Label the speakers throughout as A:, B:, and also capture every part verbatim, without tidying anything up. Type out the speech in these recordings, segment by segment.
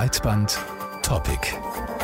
A: Breitband Topic.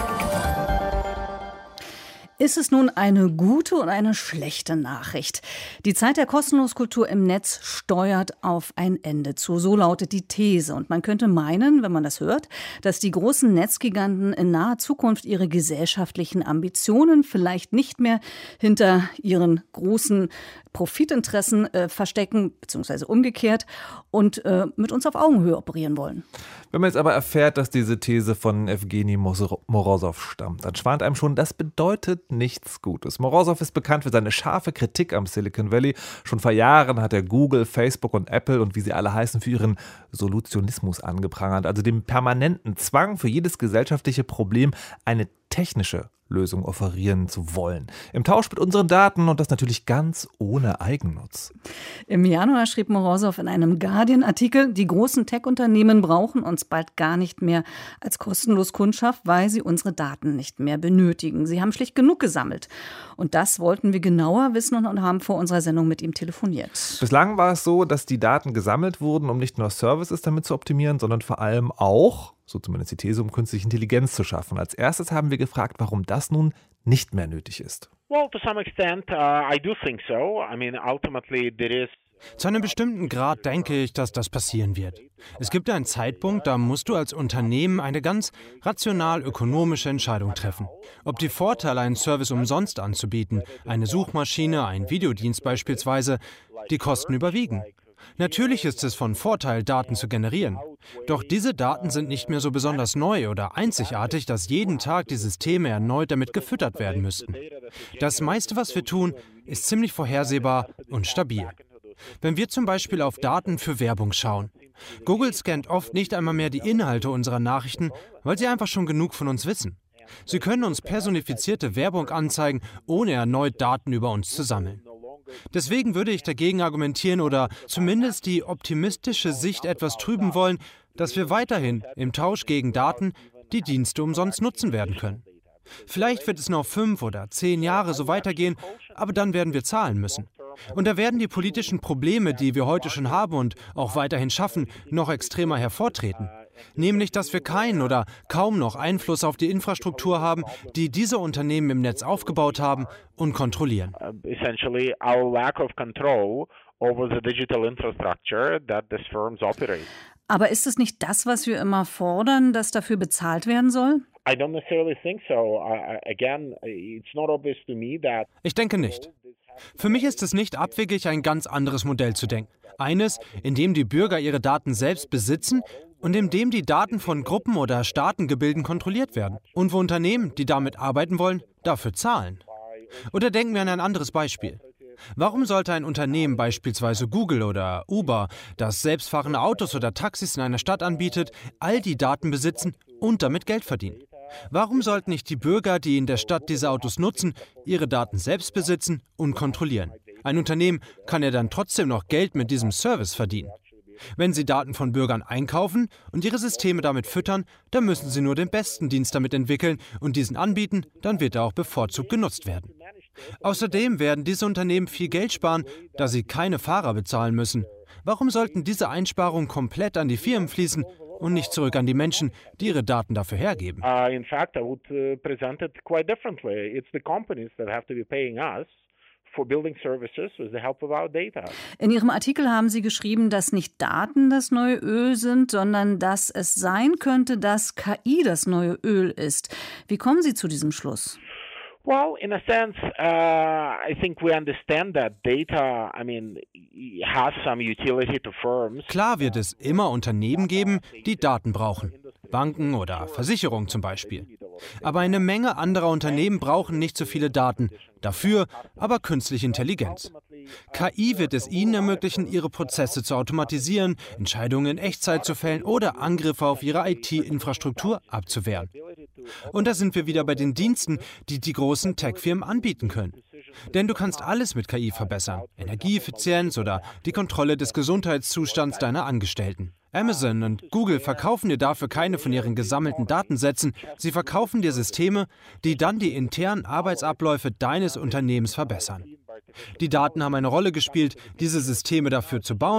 B: Ist es nun eine gute oder eine schlechte Nachricht? Die Zeit der Kostenloskultur im Netz steuert auf ein Ende zu. So lautet die These. Und man könnte meinen, wenn man das hört, dass die großen Netzgiganten in naher Zukunft ihre gesellschaftlichen Ambitionen vielleicht nicht mehr hinter ihren großen Profitinteressen äh, verstecken, beziehungsweise umgekehrt, und äh, mit uns auf Augenhöhe operieren wollen.
C: Wenn man jetzt aber erfährt, dass diese These von Evgeny Morosow stammt, dann schwant einem schon, das bedeutet nichts Gutes. Morosow ist bekannt für seine scharfe Kritik am Silicon Valley. Schon vor Jahren hat er Google, Facebook und Apple und wie sie alle heißen, für ihren Solutionismus angeprangert, also den permanenten Zwang, für jedes gesellschaftliche Problem eine technische Lösung offerieren zu wollen. Im Tausch mit unseren Daten und das natürlich ganz ohne Eigennutz.
B: Im Januar schrieb Morosow in einem Guardian-Artikel, die großen Tech-Unternehmen brauchen uns bald gar nicht mehr als kostenlos Kundschaft, weil sie unsere Daten nicht mehr benötigen. Sie haben schlicht genug gesammelt. Und das wollten wir genauer wissen und haben vor unserer Sendung mit ihm telefoniert.
C: Bislang war es so, dass die Daten gesammelt wurden, um nicht nur Services damit zu optimieren, sondern vor allem auch, so zumindest die These, um künstliche Intelligenz zu schaffen. Als erstes haben wir gefragt, warum das nun nicht mehr nötig ist.
D: Well, to some extent, uh, I do think so. I mean, ultimately there is
E: Zu einem bestimmten Grad denke ich, dass das passieren wird. Es gibt einen Zeitpunkt, da musst du als Unternehmen eine ganz rational ökonomische Entscheidung treffen. Ob die Vorteile, einen Service umsonst anzubieten, eine Suchmaschine, ein Videodienst beispielsweise, die Kosten überwiegen. Natürlich ist es von Vorteil, Daten zu generieren. Doch diese Daten sind nicht mehr so besonders neu oder einzigartig, dass jeden Tag die Systeme erneut damit gefüttert werden müssten. Das meiste, was wir tun, ist ziemlich vorhersehbar und stabil. Wenn wir zum Beispiel auf Daten für Werbung schauen. Google scannt oft nicht einmal mehr die Inhalte unserer Nachrichten, weil sie einfach schon genug von uns wissen. Sie können uns personifizierte Werbung anzeigen, ohne erneut Daten über uns zu sammeln. Deswegen würde ich dagegen argumentieren oder zumindest die optimistische Sicht etwas trüben wollen, dass wir weiterhin im Tausch gegen Daten die Dienste umsonst nutzen werden können. Vielleicht wird es noch fünf oder zehn Jahre so weitergehen, aber dann werden wir zahlen müssen. Und da werden die politischen Probleme, die wir heute schon haben und auch weiterhin schaffen, noch extremer hervortreten. Nämlich, dass wir keinen oder kaum noch Einfluss auf die Infrastruktur haben, die diese Unternehmen im Netz aufgebaut haben und kontrollieren.
D: essentially our lack of control over the digital infrastructure that these firms operate.
B: Aber ist es nicht das, was wir immer fordern, dass dafür bezahlt werden soll?
D: I don't necessarily think so. Uh, again, it's not obvious to me that
E: Ich denke nicht. Für mich ist es nicht abwegig, ein ganz anderes Modell zu denken. Eines, in dem die Bürger ihre Daten selbst besitzen und in dem die Daten von Gruppen oder Staatengebilden kontrolliert werden. Und wo Unternehmen, die damit arbeiten wollen, dafür zahlen. Oder denken wir an ein anderes Beispiel. Warum sollte ein Unternehmen, beispielsweise Google oder Uber, das selbstfahrende Autos oder Taxis in einer Stadt anbietet, all die Daten besitzen und damit Geld verdienen? Warum sollten nicht die Bürger, die in der Stadt diese Autos nutzen, ihre Daten selbst besitzen und kontrollieren? Ein Unternehmen kann ja dann trotzdem noch Geld mit diesem Service verdienen. Wenn sie Daten von Bürgern einkaufen und ihre Systeme damit füttern, dann müssen sie nur den besten Dienst damit entwickeln und diesen anbieten, dann wird er auch bevorzugt genutzt werden. Außerdem werden diese Unternehmen viel Geld sparen, da sie keine Fahrer bezahlen müssen. Warum sollten diese Einsparungen komplett an die Firmen fließen und nicht zurück an die Menschen, die ihre Daten dafür hergeben?
D: uh, in fact I would uh, present it quite differently. It's the companies that have to be paying us for building services with the help of our data.
B: In Ihrem Artikel haben Sie geschrieben, dass nicht Daten das neue Öl sind, sondern dass es sein könnte, dass K I das neue Öl ist. Wie kommen Sie zu diesem Schluss?
D: Well, in a sense, uh, I think we understand that data, I mean, has some utility to firms.
E: Klar wird es immer Unternehmen geben, die Daten brauchen. Banken oder Versicherungen zum Beispiel. Aber eine Menge anderer Unternehmen brauchen nicht so viele Daten, dafür aber künstliche Intelligenz. K I wird es ihnen ermöglichen, ihre Prozesse zu automatisieren, Entscheidungen in Echtzeit zu fällen oder Angriffe auf ihre I T-Infrastruktur abzuwehren. Und da sind wir wieder bei den Diensten, die die großen Tech-Firmen anbieten können. Denn du kannst alles mit K I verbessern. Energieeffizienz oder die Kontrolle des Gesundheitszustands deiner Angestellten. Amazon und Google verkaufen dir dafür keine von ihren gesammelten Datensätzen. Sie verkaufen dir Systeme, die dann die internen Arbeitsabläufe deines Unternehmens verbessern. Die Daten haben eine Rolle gespielt, diese Systeme dafür zu bauen,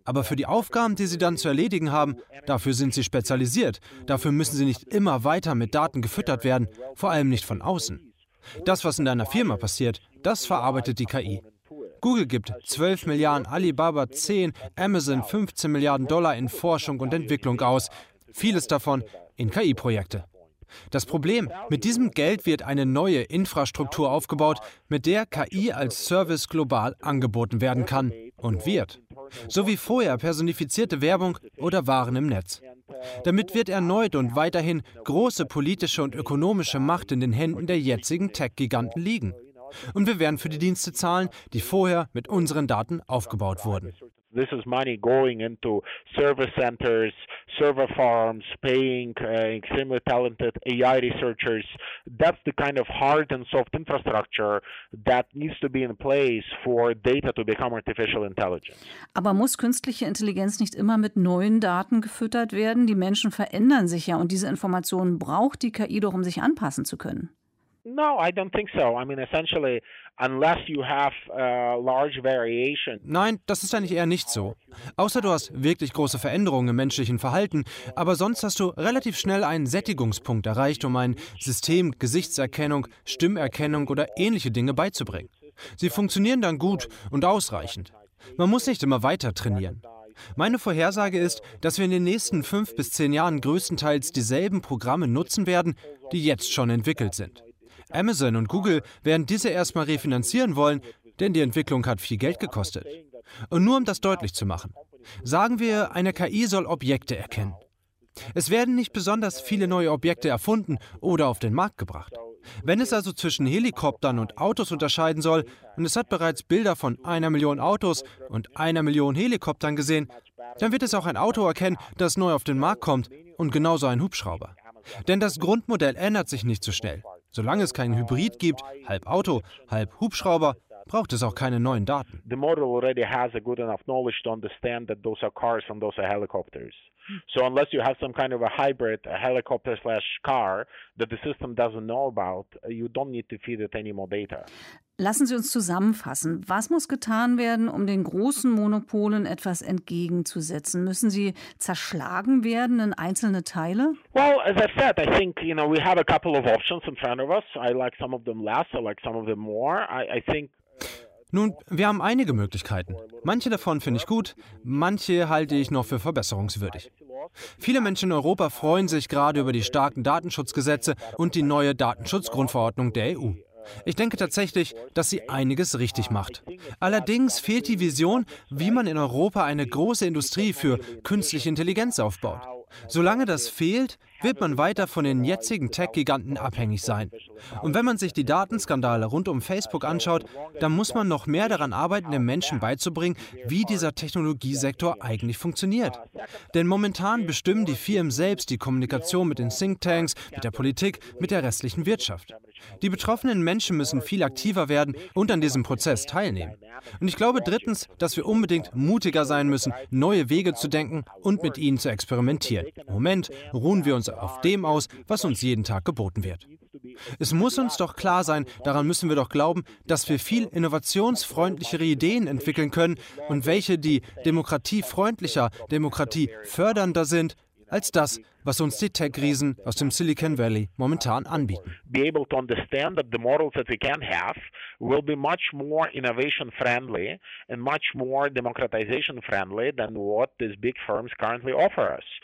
E: Aber für die Aufgaben, die sie dann zu erledigen haben, dafür sind sie spezialisiert. Dafür müssen sie nicht immer weiter mit Daten gefüttert werden, vor allem nicht von außen. Das, was in deiner Firma passiert, das verarbeitet die K I. Google gibt zwölf Milliarden, Alibaba zehn, Amazon fünfzehn Milliarden Dollar in Forschung und Entwicklung aus. Vieles davon in K I-Projekte. Das Problem, mit diesem Geld wird eine neue Infrastruktur aufgebaut, mit der K I als Service global angeboten werden kann und wird. So wie vorher personifizierte Werbung oder Waren im Netz. Damit wird erneut und weiterhin große politische und ökonomische Macht in den Händen der jetzigen Tech-Giganten liegen. Und wir werden für die Dienste zahlen, die vorher mit unseren Daten aufgebaut wurden.
D: This is money going into server centers, server farms, paying uh, extremely talented A I researchers. That's the kind of hard and soft infrastructure that needs to be in place for data to become artificial intelligence.
B: Aber muss künstliche Intelligenz nicht immer mit neuen Daten gefüttert werden? Die Menschen verändern sich ja und diese Informationen braucht die K I doch, um sich anpassen zu können.
D: No, I don't think so. I mean, essentially, unless you have uh, large variation.
E: Nein, das ist eigentlich eher nicht so. Außer du hast wirklich große Veränderungen im menschlichen Verhalten, aber sonst hast du relativ schnell einen Sättigungspunkt erreicht, um ein System Gesichtserkennung, Stimmerkennung oder ähnliche Dinge beizubringen. Sie funktionieren dann gut und ausreichend. Man muss nicht immer weiter trainieren. Meine Vorhersage ist, dass wir in den nächsten fünf bis zehn Jahren größtenteils dieselben Programme nutzen werden, die jetzt schon entwickelt sind. Amazon und Google werden diese erstmal refinanzieren wollen, denn die Entwicklung hat viel Geld gekostet. Und nur um das deutlich zu machen, sagen wir, eine K I soll Objekte erkennen. Es werden nicht besonders viele neue Objekte erfunden oder auf den Markt gebracht. Wenn es also zwischen Helikoptern und Autos unterscheiden soll und es hat bereits Bilder von einer Million Autos und einer Million Helikoptern gesehen, dann wird es auch ein Auto erkennen, das neu auf den Markt kommt und genauso ein Hubschrauber. Denn das Grundmodell ändert sich nicht so schnell. Solange es keinen Hybrid gibt, halb Auto, halb Hubschrauber, braucht es auch keine neuen Daten.
D: The model already has a good enough knowledge to understand that those are cars and those are helicopters. So unless you have some kind of a hybrid, a helicopter slash car that the system doesn't know about, you don't need to feed it any more data.
B: Lassen Sie uns zusammenfassen. Was muss getan werden, um den großen Monopolen etwas entgegenzusetzen? Müssen sie zerschlagen werden in einzelne Teile?
D: Well, as I said, I think, you know, we have a couple of options in front of us. I like some of them less, I like some of them more. I, I think
E: Nun, wir haben einige Möglichkeiten. Manche davon finde ich gut, manche halte ich noch für verbesserungswürdig. Viele Menschen in Europa freuen sich gerade über die starken Datenschutzgesetze und die neue Datenschutzgrundverordnung der E U. Ich denke tatsächlich, dass sie einiges richtig macht. Allerdings fehlt die Vision, wie man in Europa eine große Industrie für künstliche Intelligenz aufbaut. Solange das fehlt, wird man weiter von den jetzigen Tech-Giganten abhängig sein. Und wenn man sich die Datenskandale rund um Facebook anschaut, dann muss man noch mehr daran arbeiten, den Menschen beizubringen, wie dieser Technologiesektor eigentlich funktioniert. Denn momentan bestimmen die Firmen selbst die Kommunikation mit den Thinktanks, mit der Politik, mit der restlichen Wirtschaft. Die betroffenen Menschen müssen viel aktiver werden und an diesem Prozess teilnehmen. Und ich glaube drittens, dass wir unbedingt mutiger sein müssen, neue Wege zu denken und mit ihnen zu experimentieren. Im Moment ruhen wir uns auf dem aus, was uns jeden Tag geboten wird. Es muss uns doch klar sein, daran müssen wir doch glauben, dass wir viel innovationsfreundlichere Ideen entwickeln können und welche, die demokratiefreundlicher, demokratiefördernder sind, als das, was uns die Tech-Riesen aus dem Silicon Valley momentan anbieten.
D: Be able to understand that the models that we can have will be much more innovation friendly and much more democratization friendly than what these big firms currently offer us.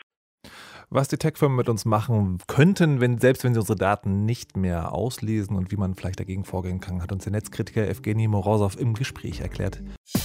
C: Was die Tech-Firmen mit uns machen könnten, wenn, selbst wenn sie unsere Daten nicht mehr auslesen und wie man vielleicht dagegen vorgehen kann, hat uns der Netzkritiker Evgeny Morozov im Gespräch erklärt.